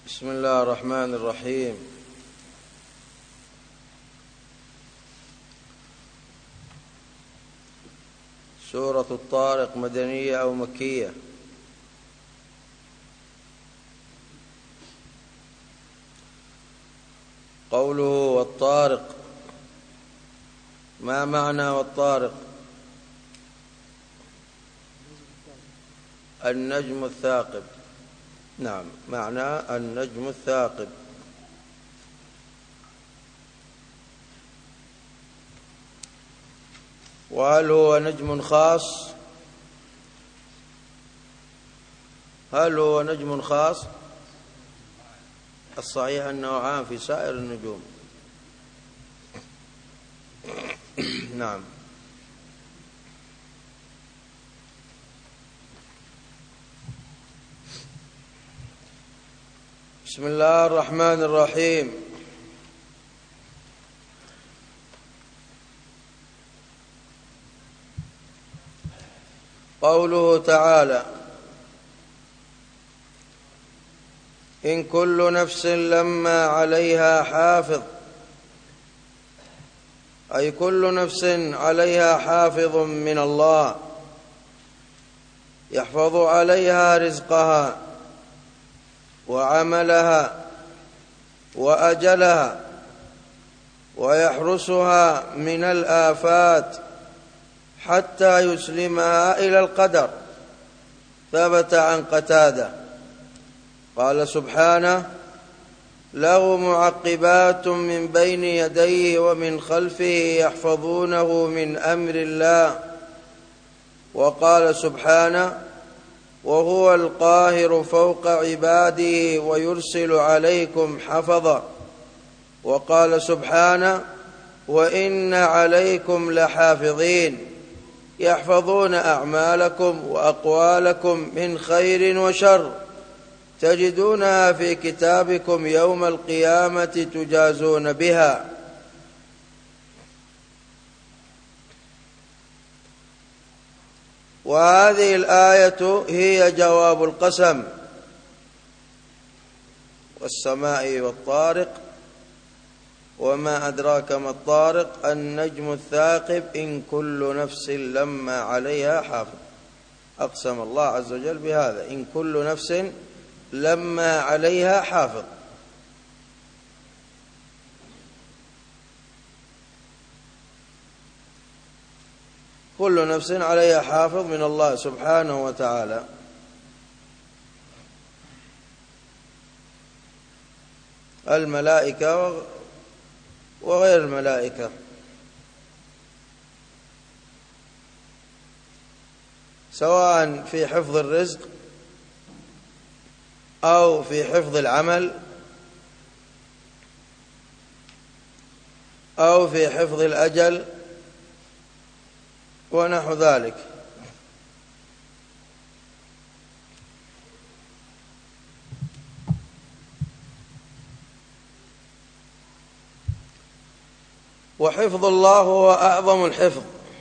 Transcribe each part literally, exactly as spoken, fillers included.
بسم الله الرحمن الرحيم. سورة الطارق مدنية أو مكية؟ قوله والطارق، ما معنى والطارق؟ النجم الثاقب. نعم، معنى النجم الثاقب. وهل هو نجم خاص؟ هل هو نجم خاص؟ الصحيح أنه عام في سائر النجوم. نعم. بسم الله الرحمن الرحيم. قوله تعالى: إن كل نفس لما عليها حافظ، أي كل نفس عليها حافظ من الله يحفظ عليها رزقها وعملها وأجلها ويحرسها من الآفات حتى يسلمها إلى القدر. ثبت عن قتادة قال سبحانه: له معقبات من بين يديه ومن خلفه يحفظونه من أمر الله. وقال سبحانه: وهو القاهر فوق عباده ويرسل عليكم حفظا. وقال سبحانه: وإن عليكم لحافظين يحفظون أعمالكم وأقوالكم من خير وشر تجدونها في كتابكم يوم القيامة تجازون بها. وهذه الآية هي جواب القسم: والسماء والطارق وما أدراك ما الطارق النجم الثاقب إن كل نفس لما عليها حافظ. أقسم الله عز وجل بهذا: إن كل نفس لما عليها حافظ. كل نفس عليها حافظ من الله سبحانه وتعالى. الملائكة وغير الملائكة. سواء في حفظ الرزق أو في حفظ العمل أو في حفظ الأجل ونحو ذلك. وحفظ الله هو أعظم الحفظ،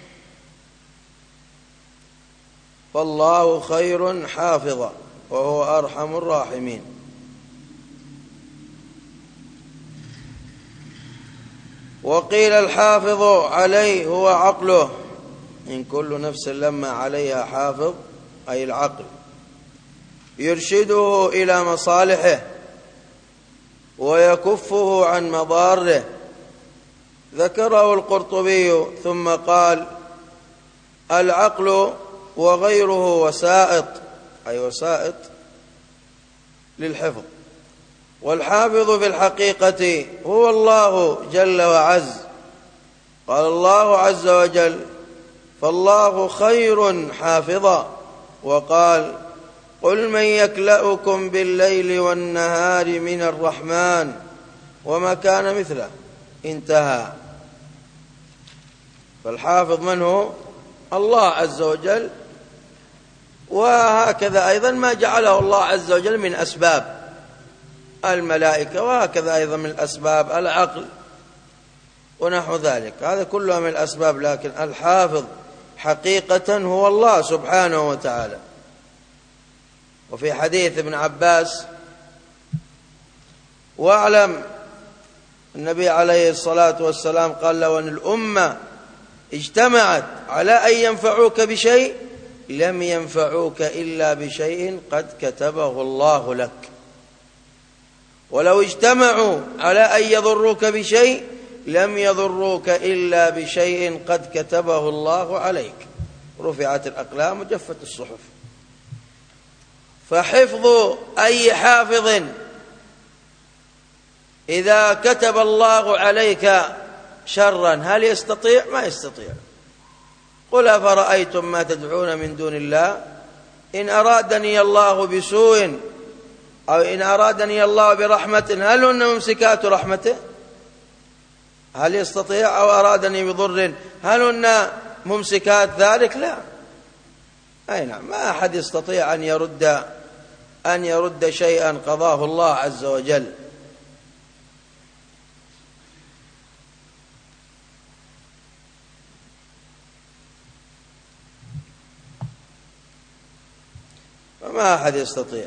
فالله خير حافظا وهو أرحم الراحمين. وقيل الحافظ عليه هو عقله. إن كل نفس لما عليها حافظ أي العقل، يرشده إلى مصالحه ويكفه عن مضاره. ذكره القرطبي ثم قال: العقل وغيره وسائط، أي وسائط للحفظ. والحافظ في الحقيقة هو الله جل وعز. قال الله عز وجل: فالله خير حافظا. وقال: قل من يكلؤكم بالليل والنهار من الرحمن وما كان مثله. انتهى. فالحافظ من هو؟ الله عز وجل. وهكذا أيضا ما جعله الله عز وجل من أسباب الملائكة، وهكذا أيضا من الأسباب العقل ونحو ذلك. هذا كلها من الأسباب، لكن الحافظ حقيقة هو الله سبحانه وتعالى. وفي حديث ابن عباس واعلم النبي عليه الصلاة والسلام قال لو أن الأمة اجتمعت على أن ينفعوك بشيء لم ينفعوك إلا بشيء قد كتبه الله لك، ولو اجتمعوا على أن يضروك بشيء لم يضروك إلا بشيء قد كتبه الله عليك. رفعت الأقلام وجفت الصحف. فحفظ أي حافظ إذا كتب الله عليك شرا هل يستطيع؟ ما يستطيع. قل أفرأيتم ما تدعون من دون الله إن أرادني الله بسوء أو إن أرادني الله برحمة هل هن ممسكات رحمته؟ هل يستطيع؟ أو أرادني بضر هل هن ممسكات ذلك؟ لا. أي نعم، ما أحد يستطيع أن يرد أن يرد شيئا قضاه الله عز وجل. فما أحد يستطيع.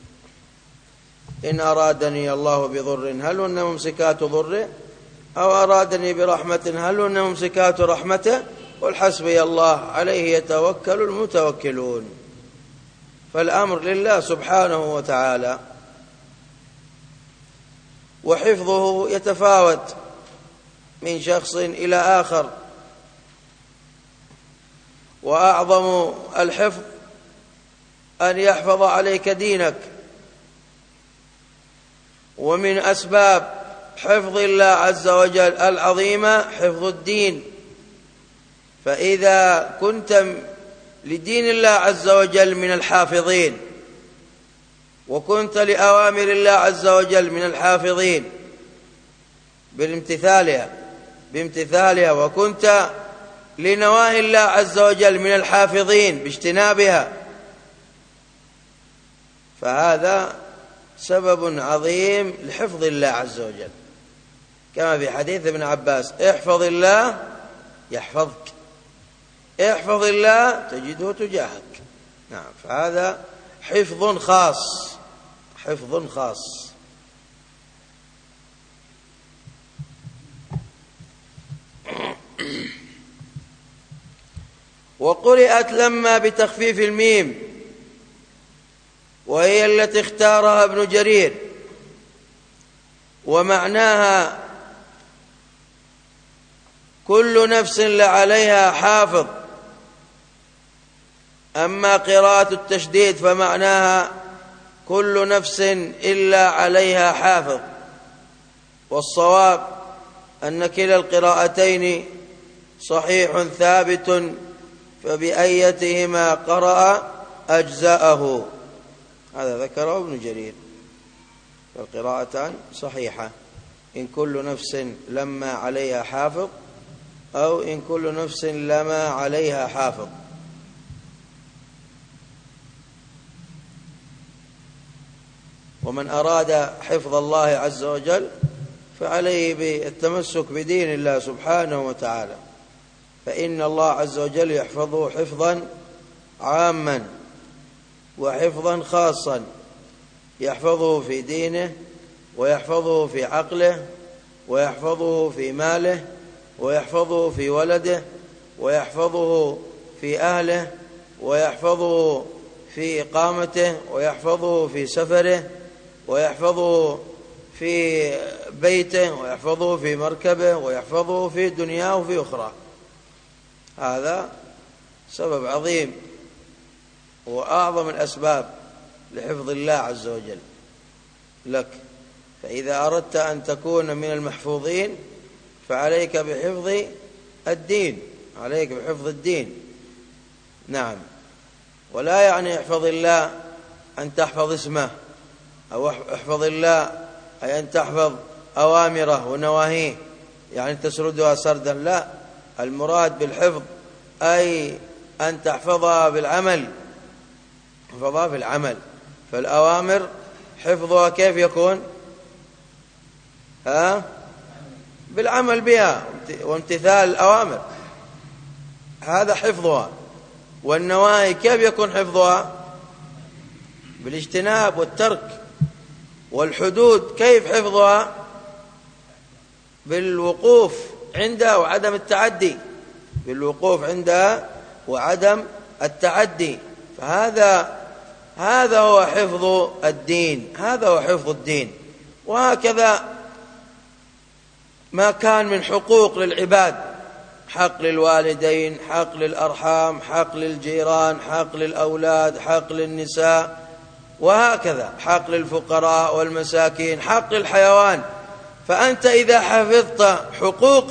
إن أرادني الله بضر هل هن ممسكات ضره أو أرادني برحمة هل هن ممسكات رحمته؟ قل حسبي الله عليه يتوكل المتوكلون. فالأمر لله سبحانه وتعالى، وحفظه يتفاوت من شخص إلى آخر. وأعظم الحفظ أن يحفظ عليك دينك. ومن أسباب حفظ الله عز وجل العظيمة حفظ الدين. فإذا كنت لدين الله عز وجل من الحافظين وكنت لأوامر الله عز وجل من الحافظين بامتثالها بامتثالها وكنت لنواهي الله عز وجل من الحافظين باجتنابها، فهذا سبب عظيم لحفظ الله عز وجل، كما في حديث ابن عباس: احفظ الله يحفظك، احفظ الله تجده تجاهك. نعم، فهذا حفظ خاص، حفظ خاص. وقرئت لما بتخفيف الميم، وهي التي اختارها ابن جرير، ومعناها كل نفس لعليها حافظ. أما قراءة التشديد فمعناها كل نفس إلا عليها حافظ. والصواب أن كلا القراءتين صحيح ثابت، فبأيتهما قرأ أجزأه. هذا ذكره ابن جرير. فالقراءتان صحيحة، إن كل نفس لما عليها حافظ أو إن كل نفس لما عليها حافظ. ومن أراد حفظ الله عز وجل فعليه بالتمسك بدين الله سبحانه وتعالى، فإن الله عز وجل يحفظه حفظا عاما وحفظا خاصا، يحفظه في دينه ويحفظه في عقله ويحفظه في ماله ويحفظه في ولده ويحفظه في أهله ويحفظه في إقامته ويحفظه في سفره ويحفظه في بيته ويحفظه في مركبه ويحفظه في دنياه وفي أخرى. هذا سبب عظيم وأعظم الأسباب لحفظ الله عز وجل لك. فإذا أردت أن تكون من المحفوظين فعليك بحفظ الدين، عليك بحفظ الدين. نعم، ولا يعني احفظ الله أن تحفظ اسمه، أو احفظ الله أي أن تحفظ أوامره ونواهيه، يعني تسردها سردا. لا، المراد بالحفظ أي أن تحفظها بالعمل، حفظها في العمل. فالأوامر حفظها كيف يكون؟ ها؟ بالعمل بها وامتثال الأوامر، هذا حفظها. والنواهي كيف يكون حفظها؟ بالاجتناب والترك والحدود كيف حفظها؟ بالوقوف عندها وعدم التعدي، بالوقوف عندها وعدم التعدي. فهذا هذا هو حفظ الدين، هذا هو حفظ الدين. وهكذا ما كان من حقوق للعباد، حق للوالدين، حق للأرحام، حق للجيران، حق للأولاد، حق للنساء، وهكذا حق للفقراء والمساكين، حق للحيوان. فأنت إذا حفظت حقوق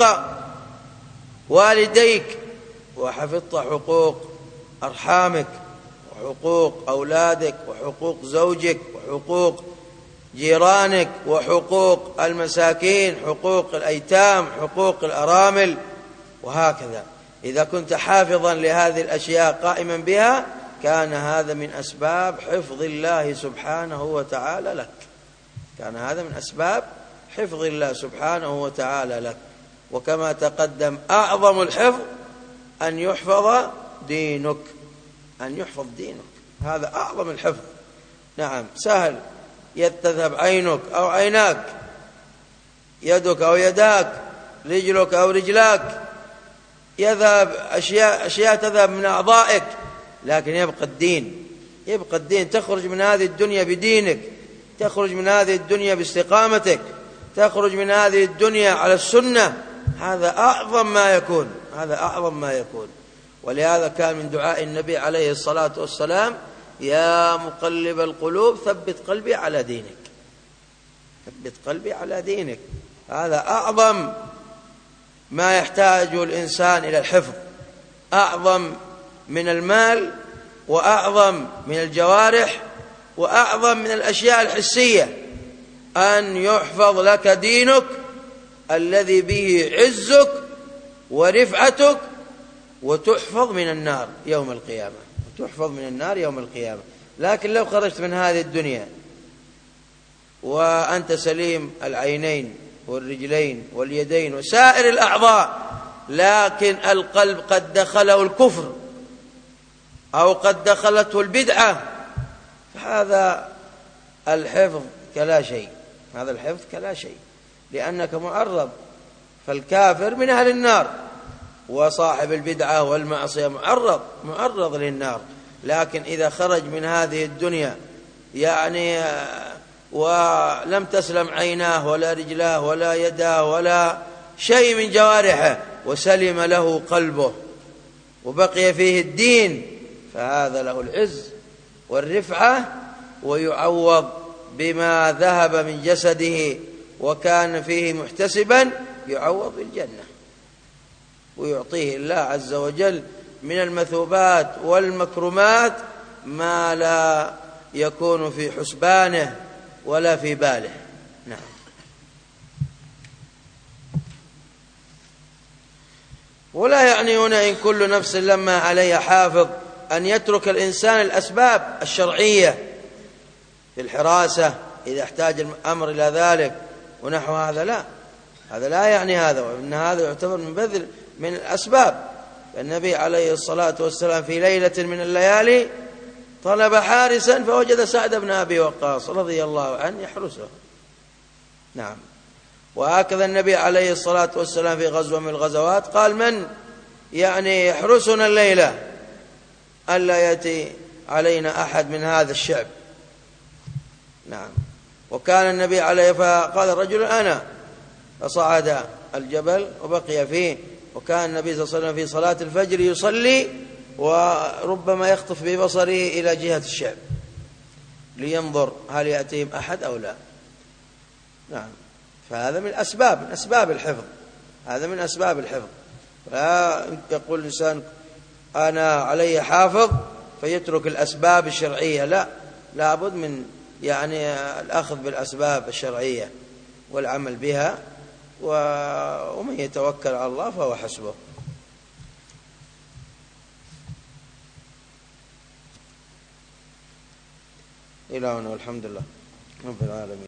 والديك وحفظت حقوق أرحامك وحقوق أولادك وحقوق زوجك وحقوق جيرانك وحقوق المساكين، حقوق الأيتام، حقوق الأرامل، وهكذا إذا كنت حافظا لهذه الأشياء قائما بها، كان هذا من أسباب حفظ الله سبحانه وتعالى لك، كان هذا من أسباب حفظ الله سبحانه وتعالى لك. وكما تقدم أعظم الحفظ أن يحفظ دينك، أن يحفظ دينك، هذا أعظم الحفظ. نعم، سهل تذهب عينك أو عيناك، يدك أو يداك، رجلك أو رجلاك، يذهب أشياء, أشياء تذهب من أعضائك، لكن يبقى الدين، يبقى الدين. تخرج من هذه الدنيا بدينك، تخرج من هذه الدنيا باستقامتك، تخرج من هذه الدنيا على السنة. هذا أعظم ما يكون، هذا أعظم ما يكون. ولهذا كان من دعاء النبي عليه الصلاة والسلام: يا مقلب القلوب ثبت قلبي على دينك، ثبت قلبي على دينك. هذا أعظم ما يحتاج الإنسان إلى الحفظ، أعظم من المال، وأعظم من الجوارح، وأعظم من الأشياء الحسية، أن يحفظ لك دينك الذي به عزك ورفعتك، وتحفظ من النار يوم القيامة، تحفظ من النار يوم القيامة. لكن لو خرجت من هذه الدنيا وأنت سليم العينين والرجلين واليدين وسائر الأعضاء، لكن القلب قد دخله الكفر أو قد دخلته البدعة، فهذا الحفظ كلا شيء، هذا الحفظ كلا شيء، لأنك معرض. فالكافر من أهل النار، وصاحب البدعة والمعصية معرض معرض للنار. لكن إذا خرج من هذه الدنيا يعني ولم تسلم عيناه ولا رجلاه ولا يداه ولا شيء من جوارحه، وسلم له قلبه وبقي فيه الدين، فهذا له العز والرفعة، ويعوض بما ذهب من جسده وكان فيه محتسبا، يعوض بالجنة، ويعطيه الله عز وجل من المثوبات والمكرمات ما لا يكون في حسبانه ولا في باله. نعم. ولا يعني هنا إن كل نفس لما عليها حافظ أن يترك الإنسان الأسباب الشرعية في الحراسة إذا احتاج الأمر إلى ذلك ونحو هذا، لا، هذا لا يعني هذا، وإن هذا يعتبر من بذل من الأسباب. النبي عليه الصلاة والسلام في ليلة من الليالي طلب حارسا فوجد سعد بن أبي وقاص رضي الله عنه يحرسه. نعم. وهكذا النبي عليه الصلاة والسلام في غزوة من الغزوات قال: من يعني يحرسنا الليلة ألا يأتي علينا أحد من هذا الشعب. نعم. وكان النبي عليه فقال الرجل: أنا، فصعد الجبل وبقي فيه. وكان النبي صلى الله عليه وسلم في صلاة الفجر يصلي وربما يخطف ببصره إلى جهة الشعب لينظر هل يأتيهم أحد أو لا. نعم. فهذا من أسباب من أسباب الحفظ، هذا من أسباب الحفظ. لا يقول الإنسان أنا علي حافظ فيترك الأسباب الشرعية، لا، لابد من يعني الأخذ بالأسباب الشرعية والعمل بها، ومن يتوكل على الله فهو حسبه. إلهنا والحمد لله رب العالمين.